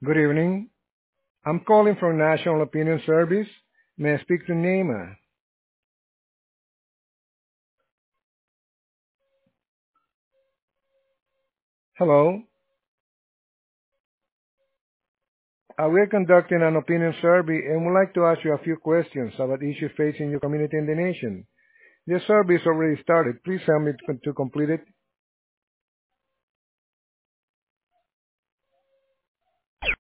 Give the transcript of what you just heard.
Good evening. I'm calling from National Opinion Service. May I speak to Neema? Hello. We're conducting an opinion survey and would like to ask you a few questions about issues facing your community and the nation. This survey is already started. Please help me to complete it